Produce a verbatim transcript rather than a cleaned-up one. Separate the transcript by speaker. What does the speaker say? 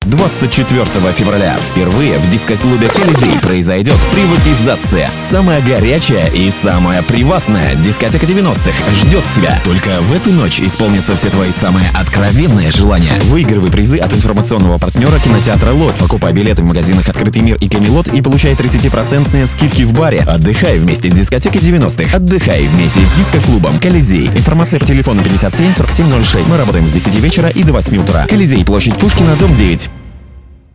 Speaker 1: двадцать четвёртого февраля впервые в диско-клубе «Колизей» произойдет приватизация. Самая горячая и самая приватная дискотека девяностых ждет тебя. Только в эту ночь исполнятся все твои самые откровенные желания. Выигрывай призы от информационного партнера кинотеатра «Лодь». Покупай билеты в магазинах «Открытый мир» и «Камелот» и получай тридцатипроцентные скидки в баре. Отдыхай вместе с дискотекой девяностых. Отдыхай вместе с диско-клубом «Колизей». Информация по телефону пятьдесят семь сорок семь ноль шесть. Мы работаем с десяти вечера и до восьми утра. «Колизей», площадь Пушкина, дом девять.